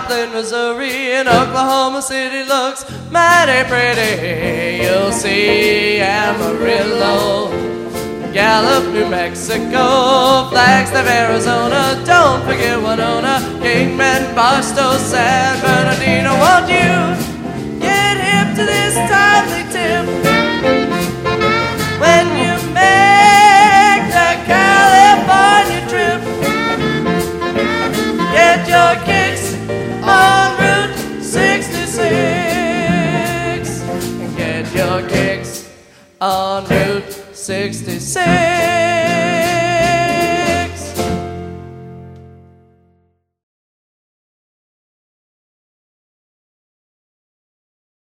Joplin, Missouri, and Oklahoma City looks mighty pretty. You'll see Amarillo, Gallup, New Mexico, Flagstaff, Arizona. Don't forget Winona, Kingman, Barstow, San Bernardino. Won't you get hip to this timely tip when you make the California trip? Get your kicks on Route 66. Get your kicks on Route 66.